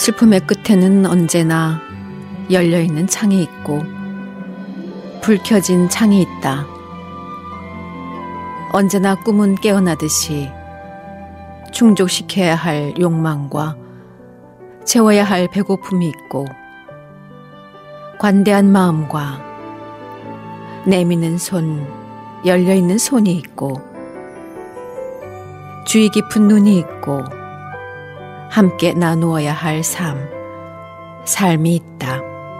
슬픔의 끝에는 언제나 열려있는 창이 있고 불 켜진 창이 있다. 언제나 꿈은 깨어나듯이 충족시켜야 할 욕망과 채워야 할 배고픔이 있고 관대한 마음과 내미는 손, 열려있는 손이 있고 주의 깊은 눈이 있고 함께 나누어야 할 삶이 있다.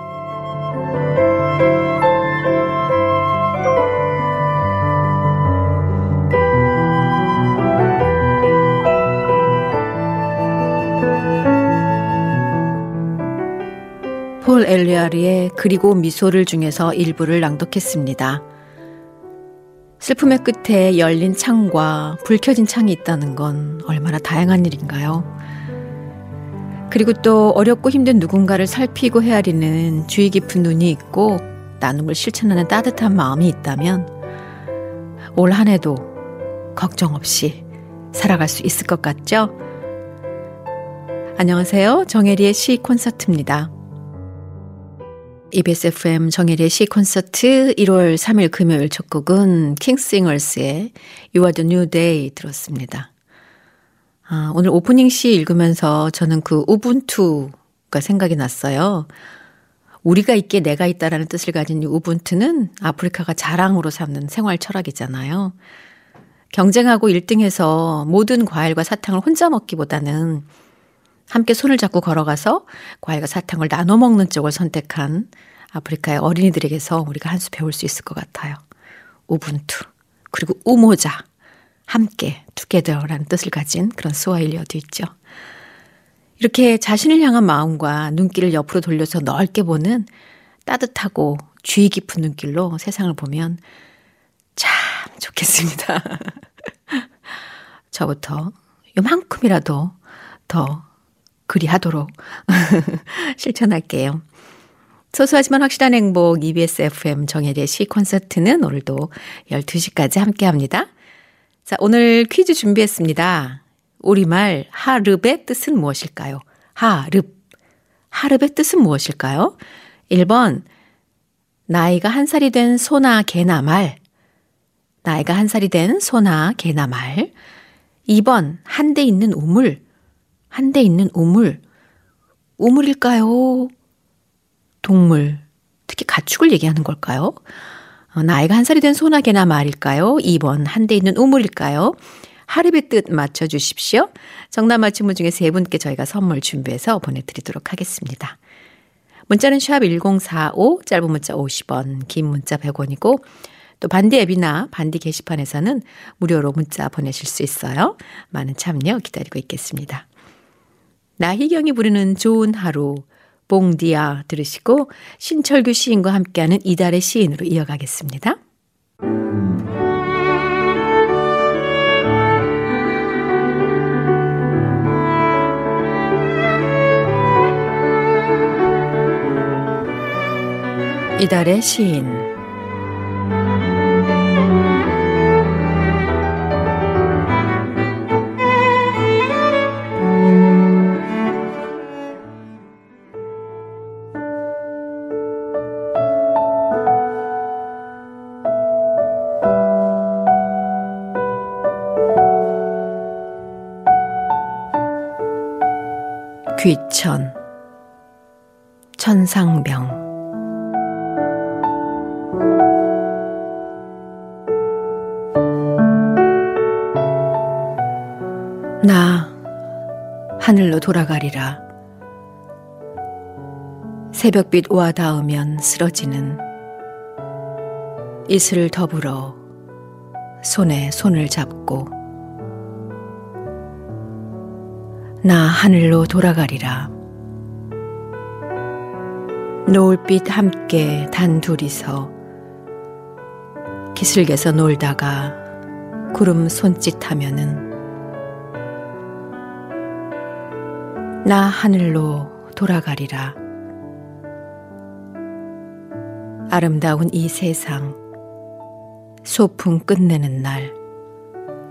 폴 엘리아리의 그리고 미소를 중에서 일부를 낭독했습니다. 슬픔의 끝에 열린 창과 불 켜진 창이 있다는 건 얼마나 다양한 일인가요? 그리고 또 어렵고 힘든 누군가를 살피고 헤아리는 주의 깊은 눈이 있고 나눔을 실천하는 따뜻한 마음이 있다면 올 한 해도 걱정 없이 살아갈 수 있을 것 같죠? 안녕하세요. 정혜리의 시 콘서트입니다. EBS FM 정혜리의 시 콘서트 1월 3일 금요일 첫 곡은 킹싱어스의 You Are The New Day 들었습니다. 오늘 오프닝 시 읽으면서 저는 그 우분투가 생각이 났어요. 우리가 있기에 내가 있다라는 뜻을 가진 이 우분투는 아프리카가 자랑으로 삼는 생활 철학이잖아요. 경쟁하고 1등해서 모든 과일과 사탕을 혼자 먹기보다는 함께 손을 잡고 걸어가서 과일과 사탕을 나눠 먹는 쪽을 선택한 아프리카의 어린이들에게서 우리가 한 수 배울 수 있을 것 같아요. 우분투, 그리고 우모자, 함께, 투게더라는 뜻을 가진 그런 스와힐리어도 있죠. 이렇게 자신을 향한 마음과 눈길을 옆으로 돌려서 넓게 보는 따뜻하고 주의 깊은 눈길로 세상을 보면 참 좋겠습니다. 저부터 요만큼이라도 더 그리하도록 실천할게요. 소소하지만 확실한 행복 EBS FM 정혜리의 시 콘서트는 오늘도 12시까지 함께합니다. 자, 오늘 퀴즈 준비했습니다. 우리말 하릅의 뜻은 무엇일까요? 하릅의 뜻은 무엇일까요? 1번 나이가 1살이 된 소나 개나 말. 나이가 1살이 된 소나 개나 말. 2번 한 대 있는 우물. 한 대 있는 우물. 우물일까요? 동물, 특히 가축을 얘기하는 걸까요? 나이가 1살이 된 소나 개나 말일까요? 2번 한 대 있는 우물일까요? 하릅의 뜻 맞춰주십시오. 정답 맞힌 분 중에 3분께 저희가 선물 준비해서 보내드리도록 하겠습니다. 문자는 샵 1045, 짧은 문자 50원, 긴 문자 100원이고 또 반디 앱이나 반디 게시판에서는 무료로 문자 보내실 수 있어요. 많은 참여 기다리고 있겠습니다. 나희경이 부르는 좋은 하루, 봉디아 들으시고 신철규 시인과 함께하는 이달의 시인으로 이어가겠습니다. 이달의 시인. 귀천, 천상병. 나 하늘로 돌아가리라. 새벽빛 와 닿으면 쓰러지는 이슬을 더불어 손에 손을 잡고 나 하늘로 돌아가리라. 노을빛 함께 단둘이서 기슭에서 놀다가 구름 손짓하면은 나 하늘로 돌아가리라. 아름다운 이 세상 소풍 끝내는 날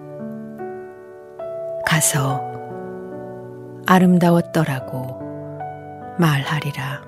가서 아름다웠더라고 말하리라.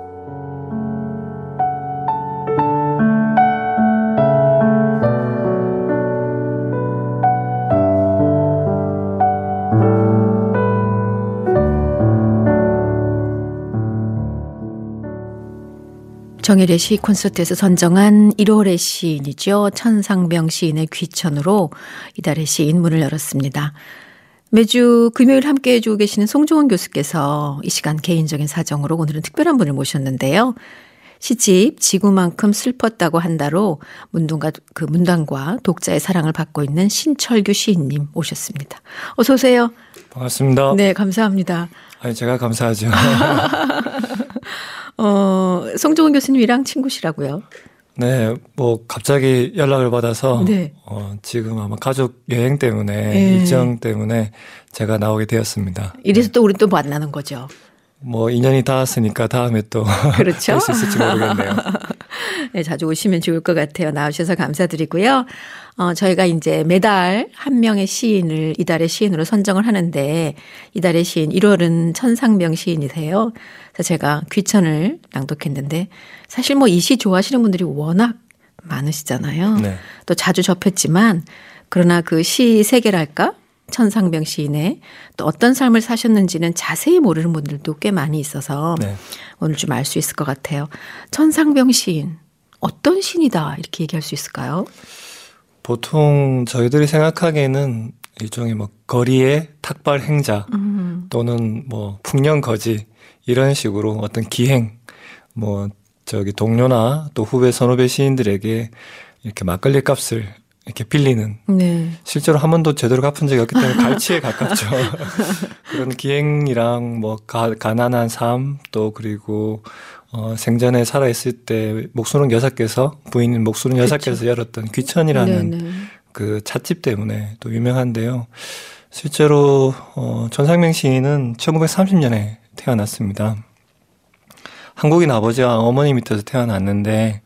정일의 시 콘서트에서 선정한 1월의 시인이죠. 천상병 시인의 귀천으로 이달의 시인 문을 열었습니다. 매주 금요일 함께해 주고 계시는 송종원 교수께서 이 시간 개인적인 사정으로 오늘은 특별한 분을 모셨는데요. 시집 지구만큼 슬펐다고 한다로 문단과 독자의 사랑을 받고 있는 신철규 시인님 오셨습니다. 어서 오세요. 반갑습니다. 네, 감사합니다. 아니, 제가 감사하죠. 송종원 교수님이랑 친구시라고요? 네, 뭐 갑자기 연락을 받아서 네. 지금 아마 가족 여행 때문에 네. 일정 때문에 제가 나오게 되었습니다. 이래서 또 우리 또 만나는 거죠. 뭐 인연이 닿았으니까 다음에 또 그렇죠. 뵐 수 있을지 모르겠네요. 네, 자주 오시면 좋을 것 같아요. 나오셔서 감사드리고요. 저희가 이제 매달 한 명의 시인을 이달의 시인으로 선정을 하는데 이달의 시인 1월은 천상병 시인이세요. 그래서 제가 귀천을 낭독했는데 사실 뭐 이 시 좋아하시는 분들이 워낙 많으시잖아요. 네. 또 자주 접했지만 그러나 그 시 세계랄까? 천상병 시인의 또 어떤 삶을 사셨는지는 자세히 모르는 분들도 꽤 많이 있어서 네. 오늘 좀 알 수 있을 것 같아요. 천상병 시인 어떤 시인이다 이렇게 얘기할 수 있을까요? 보통 저희들이 생각하기에는 일종의 뭐 거리의 탁발 행자 또는 뭐 풍년 거지 이런 식으로 어떤 기행 뭐 동료나 또 후배 선후배 시인들에게 이렇게 막걸리 값을 이렇게 빌리는 네. 실제로 한 번도 제대로 갚은 적이 없기 때문에 갈치에 가깝죠. 그런 기행이랑 뭐 가난한 삶 또 그리고 생전에 살아있을 때 목수릉 여사께서 부인인 목수릉 여사께서 열었던 귀천이라는 네네. 그 찻집 때문에 또 유명한데요. 실제로 천상병 시인은 1930년에 태어났습니다. 한국인 아버지와 어머니 밑에서 태어났는데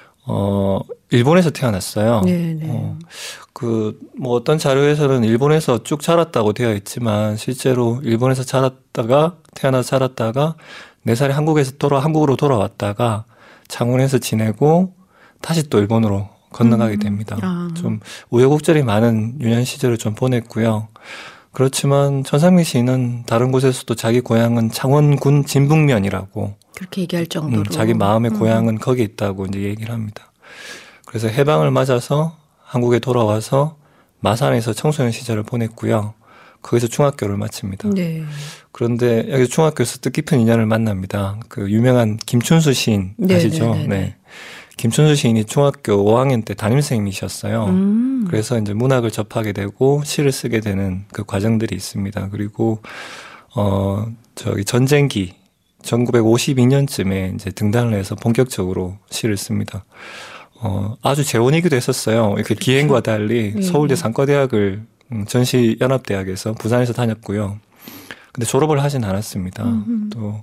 일본에서 태어났어요. 네네. 뭐 어떤 자료에서는 일본에서 쭉 자랐다고 되어 있지만 실제로 일본에서 태어나서 자랐다가 4살에 한국으로 돌아왔다가 창원에서 지내고 다시 또 일본으로 건너가게 됩니다. 좀 우여곡절이 많은 유년 시절을 좀 보냈고요. 그렇지만 천상병 시인은 다른 곳에서도 자기 고향은 창원군 진북면이라고 그렇게 얘기할 정도로 자기 마음의 고향은 거기 있다고 이제 얘기를 합니다. 그래서 해방을 맞아서 한국에 돌아와서 마산에서 청소년 시절을 보냈고요. 거기서 중학교를 마칩니다. 네. 그런데 여기 중학교에서 뜻깊은 인연을 만납니다. 그 유명한 김춘수 시인 아시죠? 네. 김춘수 시인이 중학교 5학년 때 담임선생님이셨어요. 그래서 이제 문학을 접하게 되고 시를 쓰게 되는 그 과정들이 있습니다. 그리고 전쟁기 1952년쯤에 이제 등단을 해서 본격적으로 시를 씁니다. 아주 재혼이기도 했었어요. 이렇게 그렇죠. 기행과 달리 서울대 상과대학을 전시연합대학에서 부산에서 다녔고요. 근데 졸업을 하진 않았습니다. 또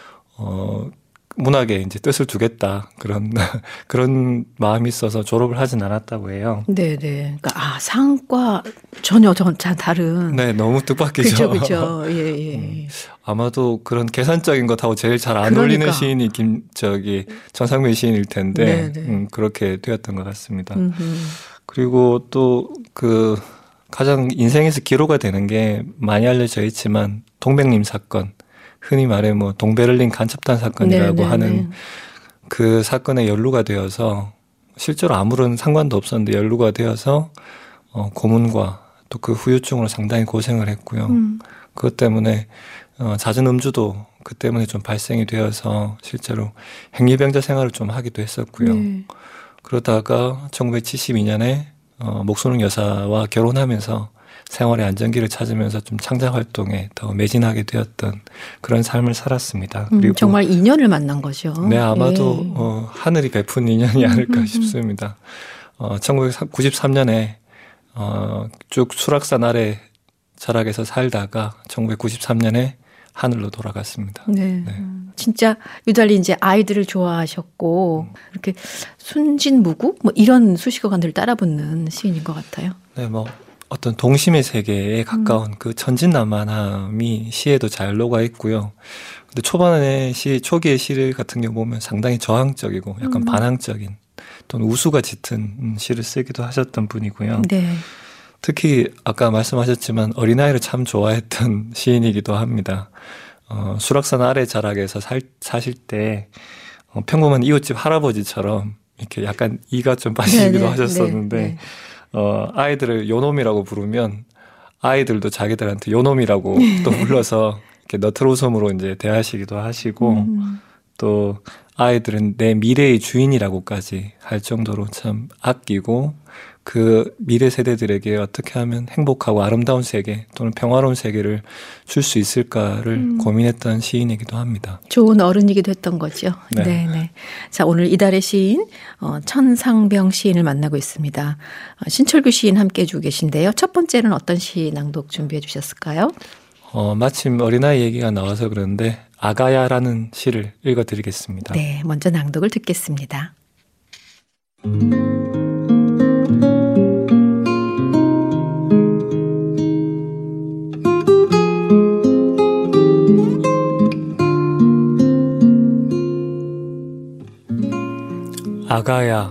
문학에 이제 뜻을 두겠다 그런 마음이 있어서 졸업을 하진 않았다고 해요. 네네. 그러니까 상과 전혀 다른. 네, 너무 뜻밖이죠. 그렇죠. 예. 아마도 그런 계산적인 것하고 제일 잘 안 어울리는 시인이 천상병 시인일 텐데 그렇게 되었던 것 같습니다. 그리고 또 가장 인생에서 기로가 되는 게 많이 알려져 있지만 동백림 사건. 흔히 말해 뭐 동베를린 간첩단 사건이라고 하는 그 사건에 연루가 되어서 실제로 아무런 상관도 없었는데 연루가 되어서 고문과 또 그 후유증으로 상당히 고생을 했고요. 그것 때문에 잦은 음주도 그 때문에 좀 발생이 되어서 실제로 행리병자 생활을 좀 하기도 했었고요. 그러다가 1972년에 목수릉 여사와 결혼하면서 생활의 안정기를 찾으면서 좀 창작 활동에 더 매진하게 되었던 그런 삶을 살았습니다. 그리고 정말 인연을 만난 거죠. 네, 아마도 하늘이 베푼 인연이 아닐까 싶습니다. 1993년에 쭉 수락산 아래 자락에서 살다가 1993년에 하늘로 돌아갔습니다. 네. 진짜 유달리 이제 아이들을 좋아하셨고 이렇게 순진무구 뭐 이런 수식어가 늘 따라붙는 시인인 것 같아요. 네, 뭐 어떤 동심의 세계에 가까운 그 천진난만함이 시에도 잘 녹아 있고요. 근데 초기의 시 같은 경우 보면 상당히 저항적이고 약간 반항적인 또는 우수가 짙은 시를 쓰기도 하셨던 분이고요. 네. 특히 아까 말씀하셨지만 어린아이를 참 좋아했던 시인이기도 합니다. 수락산 아래 자락에서 사실 때 평범한 이웃집 할아버지처럼 이렇게 약간 이가 좀 빠지기도 하셨었는데 아이들을 요놈이라고 부르면 아이들도 자기들한테 요놈이라고 또 불러서 이렇게 너틀 웃음으로 이제 대하시기도 하시고 또 아이들은 내 미래의 주인이라고까지 할 정도로 참 아끼고 그 미래 세대들에게 어떻게 하면 행복하고 아름다운 세계 또는 평화로운 세계를 줄 수 있을까를 고민했던 시인이기도 합니다. 좋은 어른이기도 했던 거죠. 네. 네네. 자, 오늘 이달의 시인 천상병 시인을 만나고 있습니다. 신철규 시인 함께 해주고 계신데요. 첫 번째는 어떤 시 낭독 준비해 주셨을까요? 마침 어린아이 얘기가 나와서 그런데 아가야라는 시를 읽어드리겠습니다. 네, 먼저 낭독을 듣겠습니다. 아가야,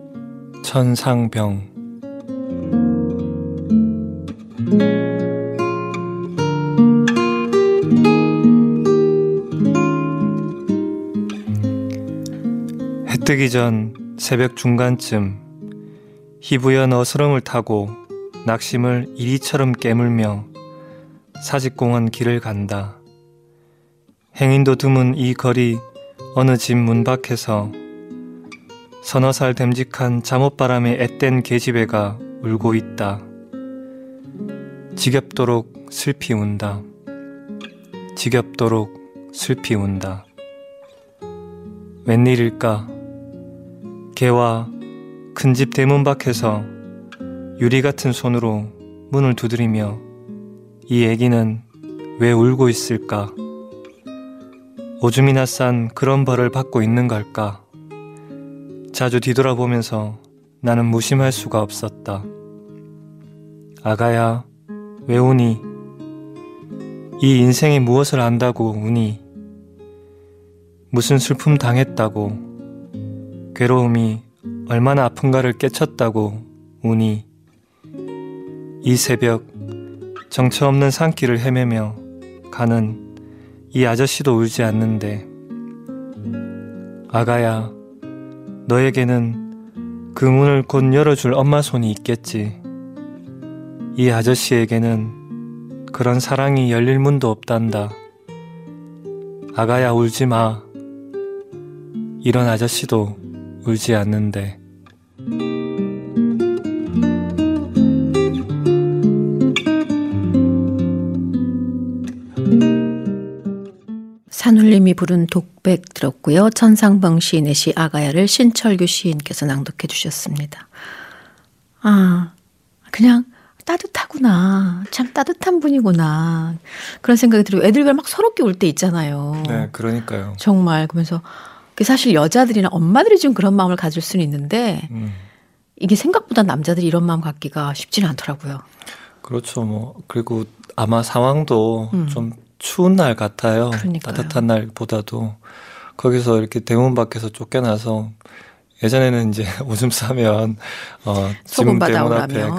천상병. 해 뜨기 전 새벽 중간쯤 희부연 어스름을 타고 낙심을 이리처럼 깨물며 사직공원 길을 간다. 행인도 드문 이 거리 어느 집 문 밖에서 서너 살 됨직한 잠옷바람에 앳된 계집애가 울고 있다. 지겹도록 슬피 운다. 지겹도록 슬피 운다. 웬일일까? 개와 큰 집 대문 밖에서 유리 같은 손으로 문을 두드리며 이 애기는 왜 울고 있을까? 오줌이나 싼 그런 벌을 받고 있는 걸까? 자주 뒤돌아보면서 나는 무심할 수가 없었다. 아가야, 왜 우니? 이 인생이 무엇을 안다고 우니? 무슨 슬픔 당했다고, 괴로움이 얼마나 아픈가를 깨쳤다고 우니? 이 새벽 정처 없는 산길을 헤매며 가는 이 아저씨도 울지 않는데, 아가야, 너에게는 그 문을 곧 열어줄 엄마 손이 있겠지. 이 아저씨에게는 그런 사랑이 열릴 문도 없단다. 아가야, 울지 마. 이런 아저씨도 울지 않는데. 산울림이 부른 독백 들었고요. 천상병 시인의 시 아가야를 신철규 시인께서 낭독해 주셨습니다. 아, 그냥 따뜻하구나. 참 따뜻한 분이구나. 그런 생각이 들어요. 애들과 막 서럽게 울 때 있잖아요. 네, 그러니까요. 정말. 그러면서 사실 여자들이나 엄마들이 좀 그런 마음을 가질 수는 있는데 이게 생각보다 남자들이 이런 마음 갖기가 쉽지는 않더라고요. 그렇죠. 그리고 아마 상황도 좀 추운 날 같아요. 그러니까요. 따뜻한 날보다도. 거기서 이렇게 대문 밖에서 쫓겨나서 예전에는 이제 오줌 싸면 지금 대문 앞에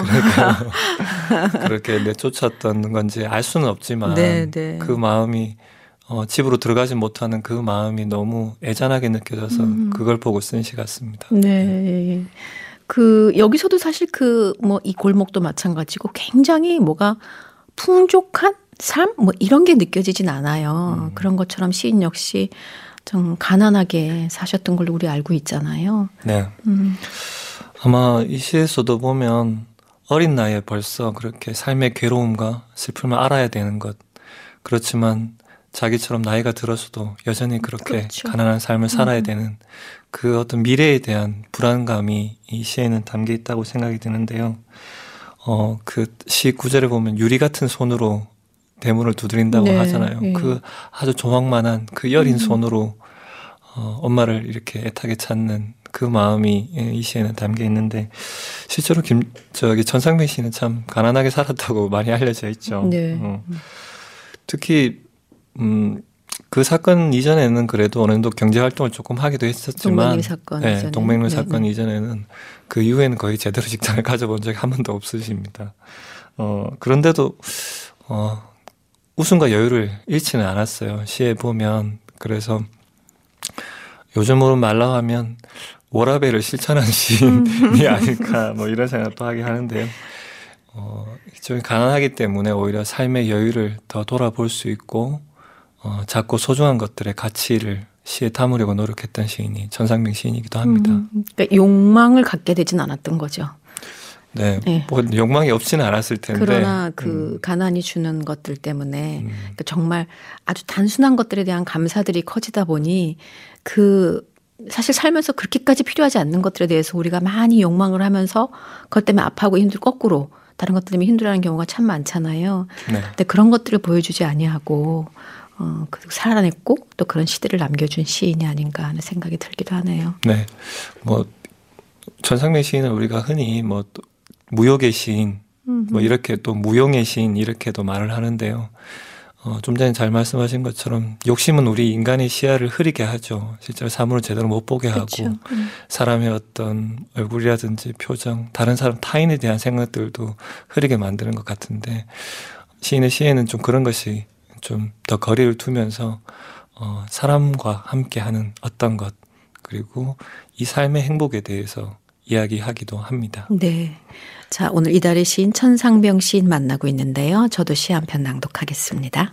그렇게 내쫓았던 건지 알 수는 없지만 네. 그 마음이 집으로 들어가지 못하는 그 마음이 너무 애잔하게 느껴져서 그걸 보고 쓴 시 같습니다. 네. 여기서도 사실 이 골목도 마찬가지고 굉장히 뭐가 풍족한 삶? 이런 게 느껴지진 않아요. 그런 것처럼 시인 역시 좀 가난하게 사셨던 걸로 우리 알고 있잖아요. 네. 아마 이 시에서도 보면 어린 나이에 벌써 그렇게 삶의 괴로움과 슬픔을 알아야 되는 것. 그렇지만 자기처럼 나이가 들어서도 여전히 그렇게 그렇죠. 가난한 삶을 살아야 되는 그 어떤 미래에 대한 불안감이 이 시에는 담겨 있다고 생각이 드는데요. 그 시 구절에 보면 유리 같은 손으로 대문을 두드린다고 네, 하잖아요. 네. 그 아주 조망만한 그 여린 손으로 엄마를 이렇게 애타게 찾는 그 마음이 이 시에는 담겨 있는데 실제로 전상민 시인은 참 가난하게 살았다고 많이 알려져 있죠. 네. 특히 그 사건 이전에는 그래도 어느 정도 경제 활동을 조금 하기도 했었지만 동맹리 사건 이전에. 동맹리 사건 이전에는 그 이후에는 거의 제대로 직장을 가져본 적이 한 번도 없으십니다. 그런데도 웃음과 여유를 잃지는 않았어요. 시에 보면. 그래서 요즘으로 말로 하면 워라밸을 실천한 시인이 아닐까 뭐 이런 생각도 하게 하는데요. 좀 가난하기 때문에 오히려 삶의 여유를 더 돌아볼 수 있고 작고 소중한 것들의 가치를 시에 담으려고 노력했던 시인이 전상명 시인이기도 합니다. 그러니까 욕망을 갖게 되진 않았던 거죠. 네, 뭐 욕망이 없지는 않았을 텐데. 그러나 그 가난이 주는 것들 때문에 그러니까 정말 아주 단순한 것들에 대한 감사들이 커지다 보니 사실 살면서 그렇게까지 필요하지 않는 것들에 대해서 우리가 많이 욕망을 하면서 그것 때문에 아파하고 힘들고 거꾸로 다른 것들 때문에 힘들어하는 경우가 참 많잖아요. 네. 근데 그런 것들을 보여주지 아니하고 그리고 살아냈고 또 그런 시들을 남겨준 시인이 아닌가 하는 생각이 들기도 하네요. 네, 뭐 전상명 시인은 우리가 흔히 뭐 무욕의 시인, 뭐 이렇게 또 무용의 시인 이렇게도 말을 하는데요. 좀 전에 잘 말씀하신 것처럼 욕심은 우리 인간의 시야를 흐리게 하죠. 실제로 사물을 제대로 못 보게 하고 사람의 어떤 얼굴이라든지 표정, 다른 사람 타인에 대한 생각들도 흐리게 만드는 것 같은데 시인의 시에는 좀 그런 것이 좀 더 거리를 두면서 사람과 함께하는 어떤 것 그리고 이 삶의 행복에 대해서 이야기하기도 합니다. 네. 자, 오늘 이달의 시인 천상병 시인 만나고 있는데요. 저도 시 한 편 낭독하겠습니다.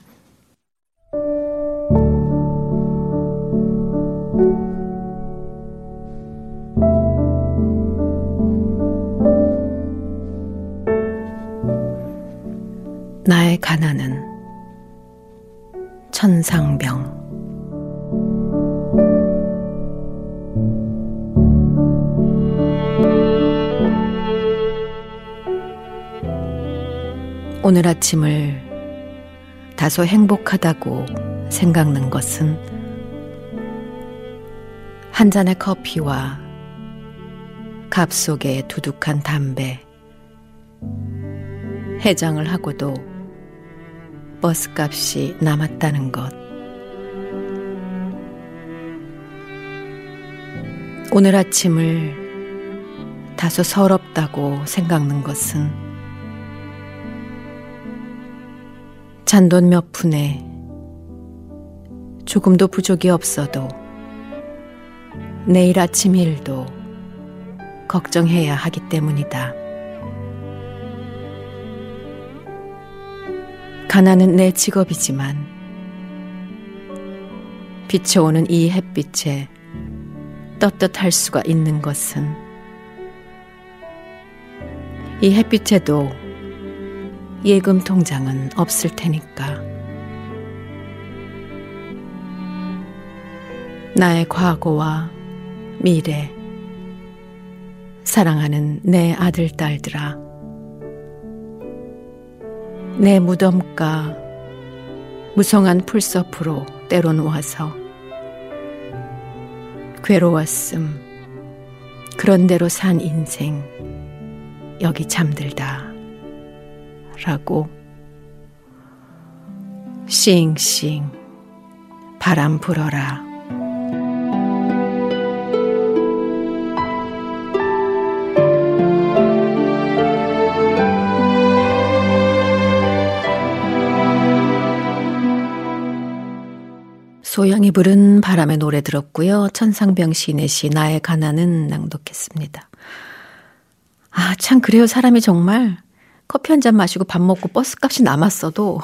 나의 가난은 천상병. 오늘 아침을 다소 행복하다고 생각난 것은 한 잔의 커피와 갑 속에 두둑한 담배, 해장을 하고도 버스값이 남았다는 것. 오늘 아침을 다소 서럽다고 생각난 것은 잔돈 몇 푼에 조금도 부족이 없어도 내일 아침 일도 걱정해야 하기 때문이다. 가난은 내 직업이지만 비춰오는 이 햇빛에 떳떳할 수가 있는 것은 이 햇빛에도 예금 통장은 없을 테니까. 나의 과거와 미래, 사랑하는 내 아들, 딸들아. 내 무덤가 무성한 풀숲으로 때론 와서 괴로웠음, 그런 대로 산 인생 여기 잠들다 라고 싱싱 바람 불어라. 소영이 부른 바람의 노래 들었고요. 천상병 시인의 시 나의 가난은 낭독했습니다. 아, 참 그래요. 사람이 정말 커피 한 잔 마시고 밥 먹고 버스값이 남았어도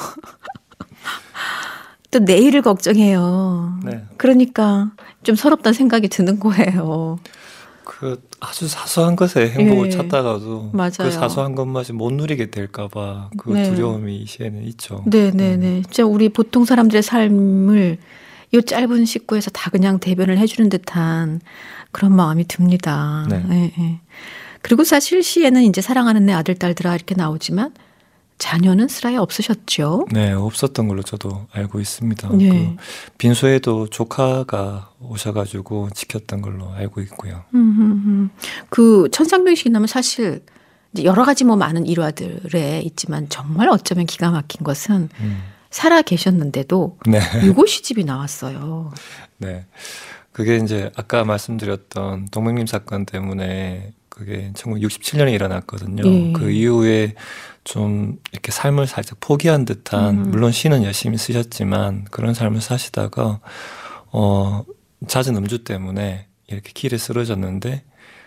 또 내일을 걱정해요. 네. 그러니까 좀 서럽다는 생각이 드는 거예요. 그 아주 사소한 것에 행복을 예. 찾다가도 맞아요. 그 사소한 것마저 못 누리게 될까 봐 그 네. 두려움이 이 시에는 있죠. 네네네. 진짜 우리 보통 사람들의 삶을 이 짧은 식구에서 다 그냥 대변을 해주는 듯한 그런 마음이 듭니다. 네. 네. 그리고 사실 시에는 이제 사랑하는 내 아들, 딸들아 이렇게 나오지만 자녀는 슬하에 없으셨죠? 네, 없었던 걸로 저도 알고 있습니다. 네. 그 빈소에도 조카가 오셔가지고 지켰던 걸로 알고 있고요. 그 천상병 시인하면 사실 여러 가지 뭐 많은 일화들에 있지만 정말 어쩌면 기가 막힌 것은 살아 계셨는데도 네. 유고 시집이 나왔어요. 네, 그게 이제 아까 말씀드렸던 동백님 사건 때문에 그게 1967년에 일어났거든요. 네. 그 이후에 좀 이렇게 삶을 살짝 포기한 듯한 물론 시는 열심히 쓰셨지만 그런 삶을 사시다가 잦은 음주 때문에 이렇게 길에 쓰러졌는데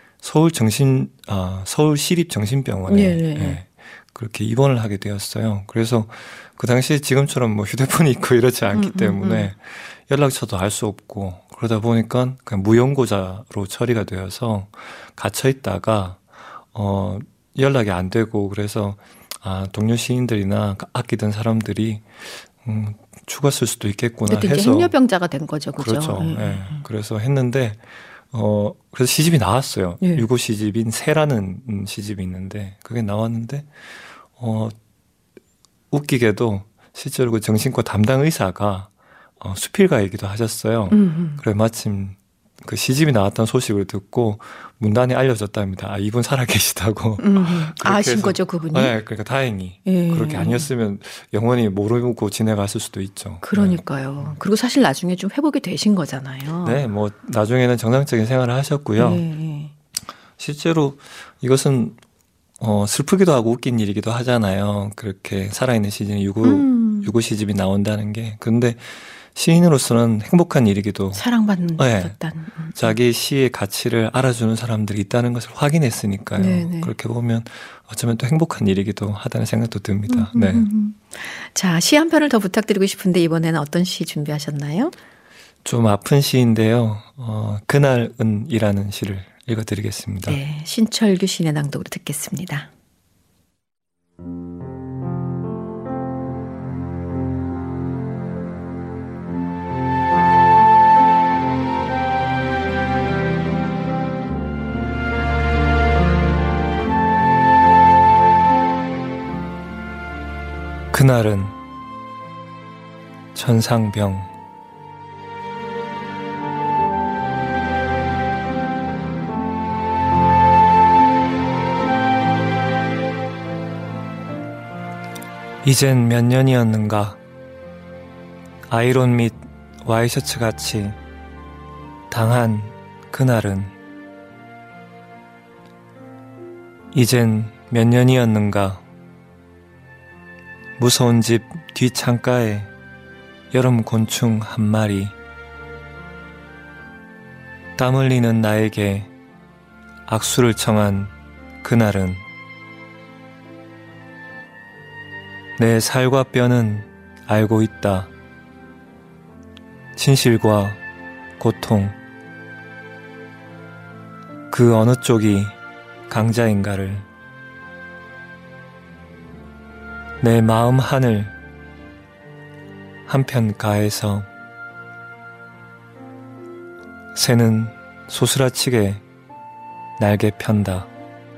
서울 시립정신병원에 예, 그렇게 입원을 하게 되었어요. 그래서 그 당시에 지금처럼 뭐 휴대폰이 있고 이렇지 않기 때문에 연락처도 알 수 없고 그러다 보니까 그냥 무연고자로 처리가 되어서 갇혀 있다가 연락이 안 되고 그래서 동료 시인들이나 아끼던 사람들이 죽었을 수도 있겠구나 그때 해서 이제 행여병자가 된 거죠, 그죠? 그렇죠. 네. 그래서 했는데 그래서 시집이 나왔어요. 네. 유고 시집인 새라는 시집이 있는데 그게 나왔는데 웃기게도 실제로 그 정신과 담당 의사가 수필가이기도 하셨어요. 그래 마침 그 시집이 나왔다는 소식을 듣고 문단에 알려졌답니다. 이분 살아 계시다고. 아신 거죠, 그분이? 네, 그러니까 다행히. 그렇게 아니었으면 영원히 모르고 지내갔을 수도 있죠. 그러니까요. 네. 그리고 사실 나중에 좀 회복이 되신 거잖아요. 네, 뭐 나중에는 정상적인 생활을 하셨고요. 네. 실제로 이것은 슬프기도 하고 웃긴 일이기도 하잖아요. 그렇게 살아있는 시즌에 유고 시집이 나온다는 게. 그런데 시인으로서는 행복한 일이기도. 사랑받는 네. 자기 시의 가치를 알아주는 사람들이 있다는 것을 확인했으니까요. 네네. 그렇게 보면 어쩌면 또 행복한 일이기도 하다는 생각도 듭니다. 네. 자, 시 한 편을 더 부탁드리고 싶은데 이번에는 어떤 시 준비하셨나요? 좀 아픈 시인데요. 그날은이라는 시를 읽어드리겠습니다. 네, 신철규 시인의 낭독으로 듣겠습니다. 그날은 천상병 이젠 몇 년이었는가 아이론 및 와이셔츠 같이 당한 그날은 이젠 몇 년이었는가 무서운 집 뒷창가에 여름 곤충 한 마리 땀 흘리는 나에게 악수를 청한 그날은 내 살과 뼈는 알고 있다. 진실과 고통 그 어느 쪽이 강자인가를 내 마음 하늘 한편 가에서 새는 소스라치게 날개 편다.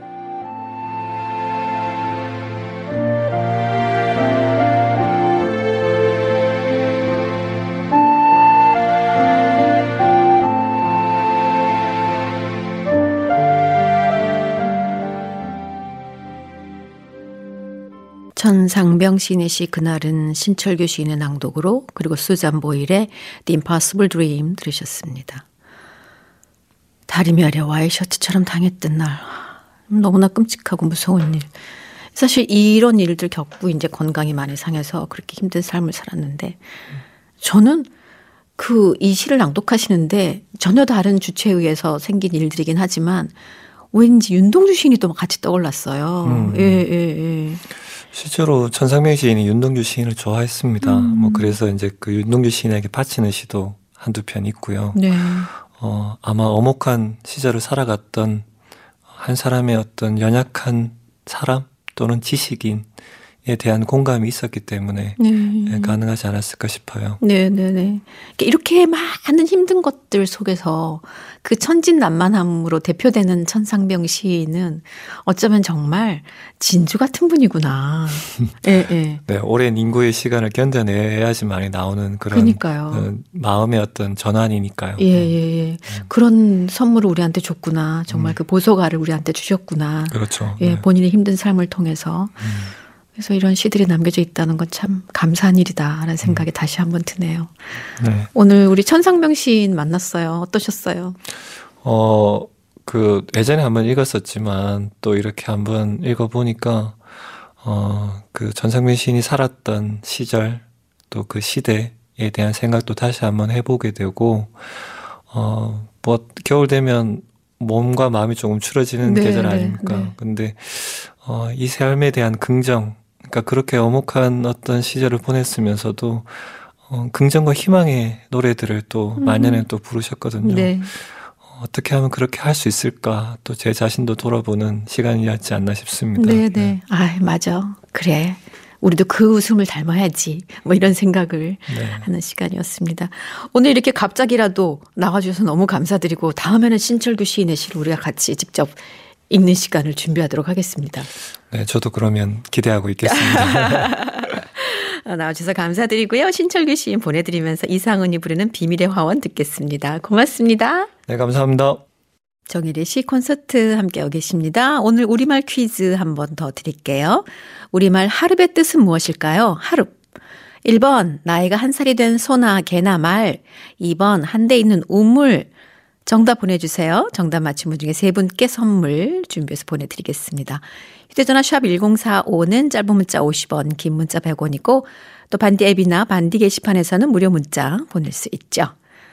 천상병 시인의 시 그날은 신철규 시인의 낭독으로 그리고 수잔 보일의 The Impossible Dream 들으셨습니다. 다리미 아래 와이셔츠처럼 당했던 날 너무나 끔찍하고 무서운 일. 사실 이런 일들 겪고 이제 건강이 많이 상해서 그렇게 힘든 삶을 살았는데 저는 이 시를 낭독하시는데 전혀 다른 주체에 의해서 생긴 일들이긴 하지만 왠지 윤동주 시인이 또 같이 떠올랐어요. 예. 실제로 천상병 시인이 윤동주 시인을 좋아했습니다. 뭐 그래서 이제 그 윤동주 시인에게 바치는 시도 한두 편 있고요. 네. 아마 엄혹한 시절을 살아갔던 한 사람의 어떤 연약한 사람 또는 지식인의 대한 공감이 있었기 때문에 가능하지 않았을까 싶어요. 네네네. 이렇게 많은 힘든 것들 속에서 그 천진난만함으로 대표되는 천상병 시인은 어쩌면 정말 진주 같은 분이구나. 네, 오랜 인고의 시간을 견뎌내야지만이 나오는 그런 그러니까요. 마음의 어떤 전환이니까요. 예. 그런 선물을 우리한테 줬구나. 정말 그 보소가를 우리한테 주셨구나. 그렇죠. 본인의 힘든 삶을 통해서. 그래서 이런 시들이 남겨져 있다는 건 참 감사한 일이다라는 생각이 다시 한번 드네요. 네. 오늘 우리 천상병 시인 만났어요. 어떠셨어요? 예전에 한번 읽었었지만 또 이렇게 한번 읽어보니까 그 천상병 시인이 살았던 시절 또 그 시대에 대한 생각도 다시 한번 해보게 되고 겨울 되면 몸과 마음이 조금 추러지는 계절 아닙니까? 근데 이 삶에 대한 긍정, 그러니까 그렇게 엄혹한 어떤 시절을 보냈으면서도 긍정과 희망의 노래들을 또 말년에 또 부르셨거든요. 네. 어떻게 하면 그렇게 할 수 있을까? 또 제 자신도 돌아보는 시간이었지 않나 싶습니다. 네. 맞아. 그래. 우리도 그 웃음을 닮아야지. 이런 생각을 하는 시간이었습니다. 오늘 이렇게 갑자기라도 나와주셔서 너무 감사드리고 다음에는 신철규 시인의 시를 우리가 같이 직접 읽는 시간을 준비하도록 하겠습니다. 네, 저도 그러면 기대하고 있겠습니다. 나와주셔서 감사드리고요. 신철규 시인 보내드리면서 이상은이 부르는 비밀의 화원 듣겠습니다. 고맙습니다. 네, 감사합니다. 정일의 시 콘서트 함께하고 계십니다. 오늘 우리말 퀴즈 한 번 더 드릴게요. 우리말 하릅의 뜻은 무엇일까요? 하릅. 1번 나이가 1살이 된 소나 개나 말. 2번 한데 있는 우물. 정답 보내주세요. 정답 맞힌 분 중에 3분께 선물 준비해서 보내드리겠습니다. 휴대전화 샵 1045는 짧은 문자 50원, 긴 문자 100원이고 또 반디 앱이나 반디 게시판에서는 무료 문자 보낼 수 있죠.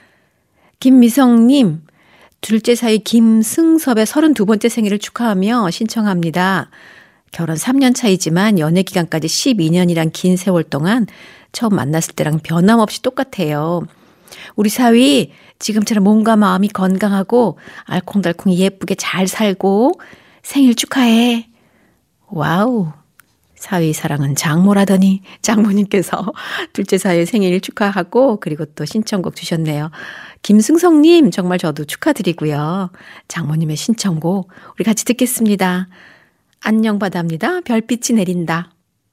김미성님, 둘째 사이 김승섭의 32번째 생일을 축하하며 신청합니다. 결혼 3년 차이지만 연애 기간까지 12년이란 긴 세월 동안 처음 만났을 때랑 변함없이 똑같아요. 우리 사위 지금처럼 몸과 마음이 건강하고 알콩달콩 예쁘게 잘 살고 생일 축하해. 와우. 사위 사랑은 장모라더니 장모님께서 둘째 사위 생일 축하하고 그리고 또 신청곡 주셨네요. 김승성님 정말 저도 축하드리고요. 장모님의 신청곡 우리 같이 듣겠습니다. 안녕 바다입니다. 별빛이 내린다.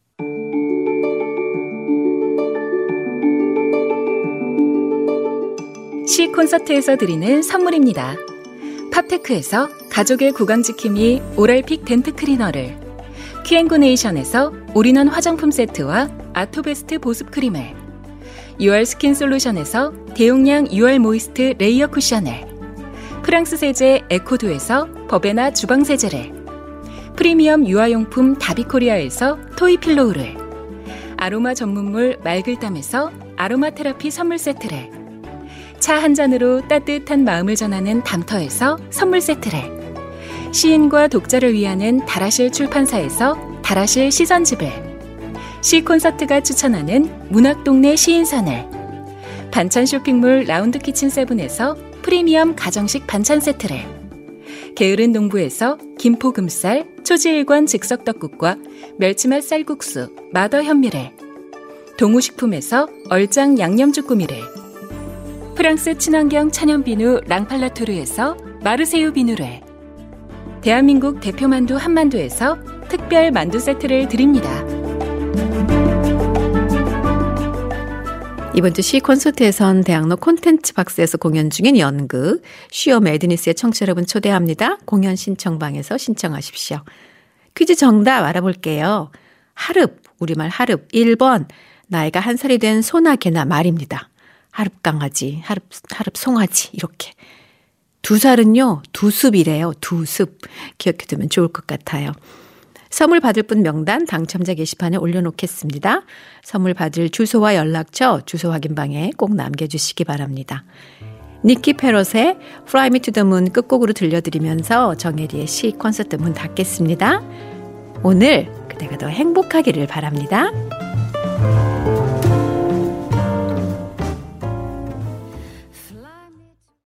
시 콘서트에서 드리는 선물입니다. 팝테크에서 가족의 구강지킴이 오랄픽 덴트 클리너를, 큐앤구네이션에서 올인원 화장품 세트와 아토베스트 보습크림을, 유알 스킨 솔루션에서 대용량 유알 모이스트 레이어 쿠션을, 프랑스 세제 에코두에서 버베나 주방세제를, 프리미엄 유아용품 다비코리아에서 토이필로우를, 아로마 전문물 말글담에서 아로마 테라피 선물 세트를, 차 한 잔으로 따뜻한 마음을 전하는 담터에서 선물 세트를, 시인과 독자를 위하는 다라실 출판사에서 다라실 시선집을, 시 콘서트가 추천하는 문학동네 시인선을, 반찬 쇼핑몰 라운드키친세븐에서 프리미엄 가정식 반찬 세트를, 게으른 농부에서 김포금쌀, 초지일관 즉석떡국과 멸치맛 쌀국수, 마더 현미를, 동우식품에서 얼짱 양념쭈꾸미를, 프랑스 친환경 천연비누 랑팔라토르에서 마르세유 비누를, 대한민국 대표만두 한만두에서 특별 만두 세트를 드립니다. 이번 주 시 콘서트에선 대학로 콘텐츠 박스에서 공연 중인 연극 쉬어 매드니스의 청취자 여러분 초대합니다. 공연 신청방에서 신청하십시오. 퀴즈 정답 알아볼게요. 하릅, 우리말 하릅 1번 나이가 1살이 된 소나 개나 말입니다. 하릅 강아지, 하릅 송아지 이렇게. 2살은요. 두습이래요. 두습. 기억해두면 좋을 것 같아요. 선물 받을 분 명단 당첨자 게시판에 올려놓겠습니다. 선물 받을 주소와 연락처 주소 확인방에 꼭 남겨주시기 바랍니다. 니키 페롯의 Fly Me to the Moon 끝곡으로 들려드리면서 정혜리의 시 콘서트 문 닫겠습니다. 오늘 그대가 더 행복하기를 바랍니다.